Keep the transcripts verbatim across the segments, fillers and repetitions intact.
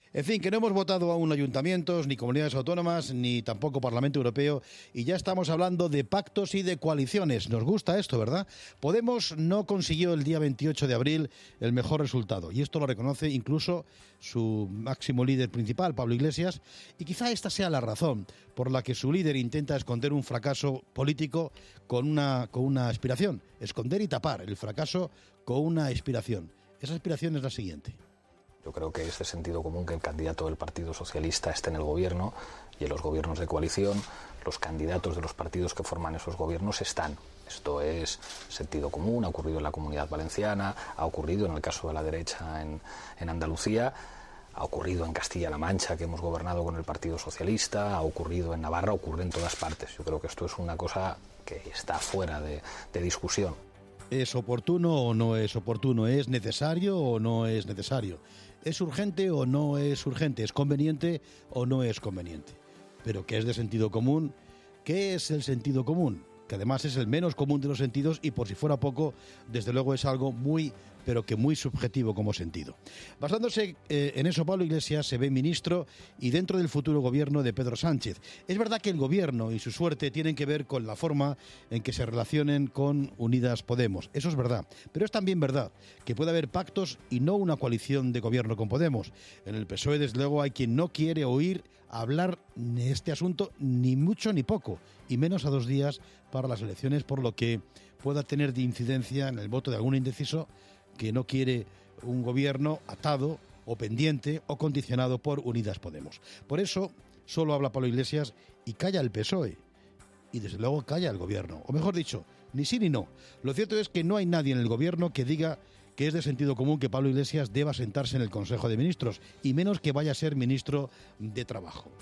En fin, que no hemos votado aún ayuntamientos, ni comunidades autónomas, ni tampoco Parlamento Europeo, y ya estamos hablando de pactos y de coaliciones. Nos gusta esto, ¿verdad? Podemos no consiguió el día veintiocho de abril el mejor resultado, y esto lo reconoce incluso su máximo líder principal, Pablo Iglesias, y quizá esta sea la razón por la que su líder intenta esconder un fracaso político con una, con una aspiración, esconder y tapar el fracaso con una aspiración. Esa aspiración es la siguiente. Yo creo que es de sentido común que el candidato del Partido Socialista esté en el gobierno y en los gobiernos de coalición los candidatos de los partidos que forman esos gobiernos están. Esto es sentido común, ha ocurrido en la Comunidad Valenciana, ha ocurrido en el caso de la derecha en, en Andalucía, ha ocurrido en Castilla-La Mancha, que hemos gobernado con el Partido Socialista, ha ocurrido en Navarra, ocurre en todas partes. Yo creo que esto es una cosa que está fuera de, de discusión. ¿Es oportuno o no es oportuno? ¿Es necesario o no es necesario? ¿Es urgente o no es urgente? ¿Es conveniente o no es conveniente? Pero ¿qué es de sentido común? ¿Qué es el sentido común? Que además es el menos común de los sentidos y por si fuera poco, desde luego es algo muy, pero que muy subjetivo como sentido. Basándose eh, en eso, Pablo Iglesias se ve ministro y dentro del futuro gobierno de Pedro Sánchez. Es verdad que el gobierno y su suerte tienen que ver con la forma en que se relacionen con Unidas Podemos. Eso es verdad. Pero es también verdad que puede haber pactos y no una coalición de gobierno con Podemos. En el P S O E, desde luego, hay quien no quiere oír hablar de este asunto ni mucho ni poco, y menos a dos días para las elecciones, por lo que pueda tener de incidencia en el voto de algún indeciso que no quiere un gobierno atado o pendiente o condicionado por Unidas Podemos. Por eso solo habla Pablo Iglesias y calla el P S O E. Y desde luego calla el gobierno. O mejor dicho, ni sí ni no. Lo cierto es que no hay nadie en el gobierno que diga que es de sentido común que Pablo Iglesias deba sentarse en el Consejo de Ministros, y menos que vaya a ser ministro de Trabajo.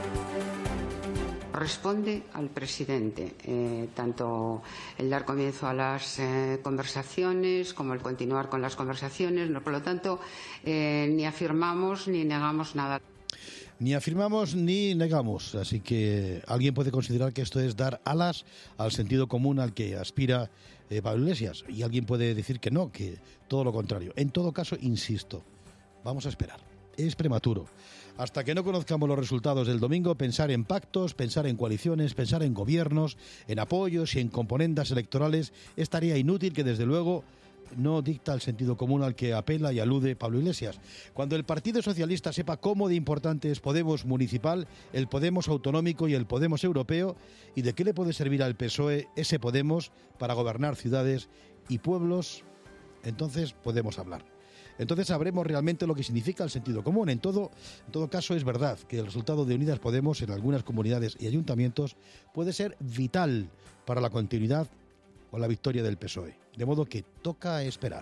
Corresponde al presidente, eh, tanto el dar comienzo a las eh, conversaciones como el continuar con las conversaciones. No, por lo tanto, eh, ni afirmamos ni negamos nada. Ni afirmamos ni negamos, así que alguien puede considerar que esto es dar alas al sentido común al que aspira eh, Pablo Iglesias, y alguien puede decir que no, que todo lo contrario. En todo caso, insisto, vamos a esperar. Es prematuro. Hasta que no conozcamos los resultados del domingo, pensar en pactos, pensar en coaliciones, pensar en gobiernos, en apoyos y en componendas electorales es tarea inútil que desde luego no dicta el sentido común al que apela y alude Pablo Iglesias. Cuando el Partido Socialista sepa cómo de importante es Podemos municipal, el Podemos autonómico y el Podemos europeo, y de qué le puede servir al P S O E ese Podemos para gobernar ciudades y pueblos, entonces podemos hablar. Entonces sabremos realmente lo que significa el sentido común. En todo, en todo caso, es verdad que el resultado de Unidas Podemos en algunas comunidades y ayuntamientos puede ser vital para la continuidad o la victoria del P S O E. De modo que toca esperar.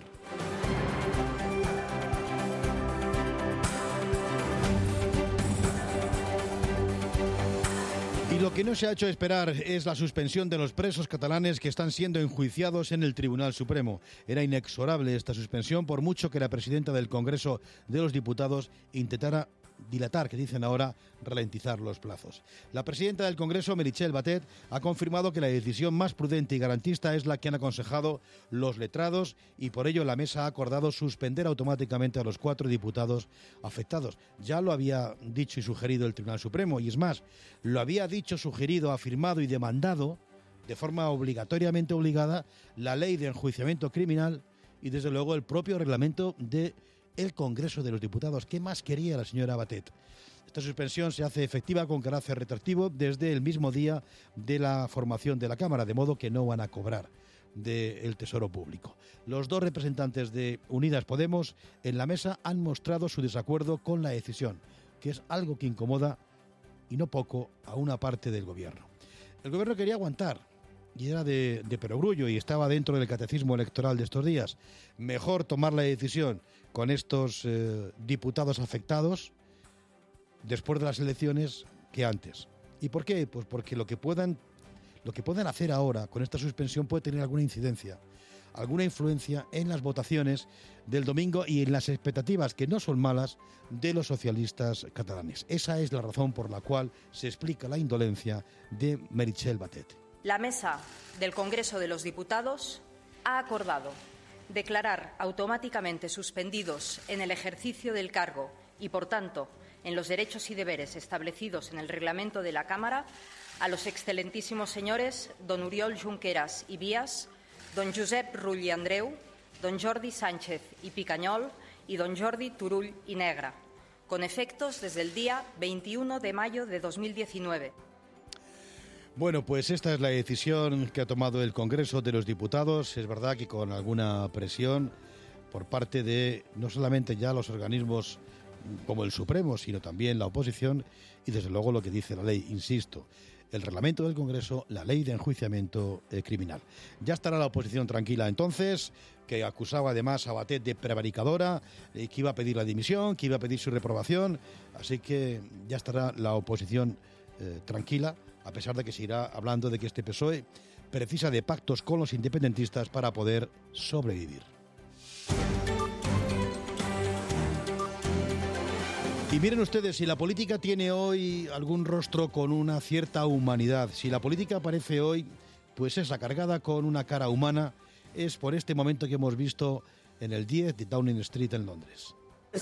Y lo que no se ha hecho esperar es la suspensión de los presos catalanes que están siendo enjuiciados en el Tribunal Supremo. Era inexorable esta suspensión, por mucho que la presidenta del Congreso de los Diputados intentara dilatar, que dicen ahora, ralentizar los plazos. La presidenta del Congreso, Meritxell Batet, ha confirmado que la decisión más prudente y garantista es la que han aconsejado los letrados, y por ello la mesa ha acordado suspender automáticamente a los cuatro diputados afectados. Ya lo había dicho y sugerido el Tribunal Supremo, y es más, lo había dicho, sugerido, afirmado y demandado de forma obligatoriamente obligada la ley de enjuiciamiento criminal y desde luego el propio reglamento de el Congreso de los Diputados. ¿Qué más quería la señora Batet? Esta suspensión se hace efectiva con carácter retroactivo desde el mismo día de la formación de la Cámara, de modo que no van a cobrar del Tesoro Público. Los dos representantes de Unidas Podemos en la mesa han mostrado su desacuerdo con la decisión, que es algo que incomoda, y no poco, a una parte del Gobierno. El Gobierno quería aguantar, y era de, de perogrullo, y estaba dentro del catecismo electoral de estos días. Mejor tomar la decisión con estos eh, diputados afectados después de las elecciones que antes. ¿Y por qué? Pues porque lo que puedan, lo que puedan hacer ahora con esta suspensión puede tener alguna incidencia, alguna influencia en las votaciones del domingo y en las expectativas, que no son malas, de los socialistas catalanes. Esa es la razón por la cual se explica la indolencia de Meritxell Batet. La Mesa del Congreso de los Diputados ha acordado declarar automáticamente suspendidos en el ejercicio del cargo y, por tanto, en los derechos y deberes establecidos en el reglamento de la Cámara, a los excelentísimos señores don Oriol Junqueras y Vías, don Josep Rull i Andreu, don Jordi Sánchez y Picañol y don Jordi Turull y Negra, con efectos desde el día veintiuno de mayo de dos mil diecinueve. Bueno, pues esta es la decisión que ha tomado el Congreso de los Diputados. Es verdad que con alguna presión por parte de no solamente ya los organismos como el Supremo, sino también la oposición y, desde luego, lo que dice la ley, insisto, el reglamento del Congreso, la ley de enjuiciamiento eh, criminal. Ya estará la oposición tranquila entonces, que acusaba además a Batet de prevaricadora, eh, que iba a pedir la dimisión, que iba a pedir su reprobación, así que ya estará la oposición eh, tranquila, a pesar de que se irá hablando de que este P S O E precisa de pactos con los independentistas para poder sobrevivir. Y miren ustedes, si la política tiene hoy algún rostro con una cierta humanidad, si la política aparece hoy, pues esa cargada con una cara humana, es por este momento que hemos visto en el diez de Downing Street en Londres.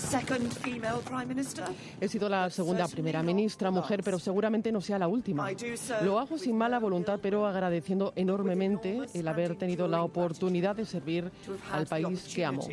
He sido la segunda primera ministra mujer, pero seguramente no sea la última. Lo hago sin mala voluntad, pero agradeciendo enormemente el haber tenido la oportunidad de servir al país que amo.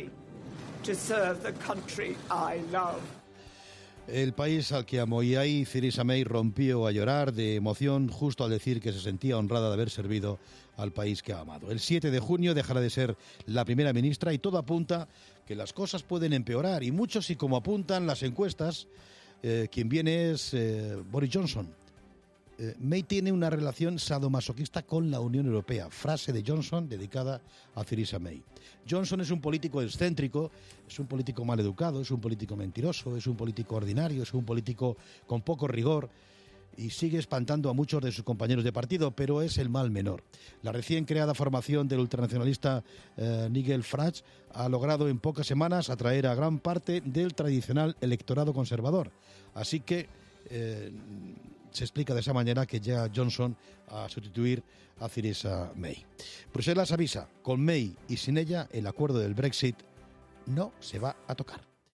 El país al que amo. Y ahí Theresa May rompió a llorar de emoción justo al decir que se sentía honrada de haber servido al país que ha amado. El siete de junio dejará de ser la primera ministra y todo apunta que las cosas pueden empeorar. Y muchos, y como apuntan las encuestas, eh, quien viene es eh, Boris Johnson. Eh, May tiene una relación sadomasoquista con la Unión Europea. Frase de Johnson dedicada a Theresa May. Johnson es un político excéntrico, es un político mal educado, es un político mentiroso, es un político ordinario, es un político con poco rigor y sigue espantando a muchos de sus compañeros de partido, pero es el mal menor. La recién creada formación del ultranacionalista eh, Nigel Farage ha logrado en pocas semanas atraer a gran parte del tradicional electorado conservador. Así que eh, se explica de esa manera que llega Johnson a sustituir a Theresa May. Bruselas avisa, con May y sin ella el acuerdo del Brexit no se va a tocar.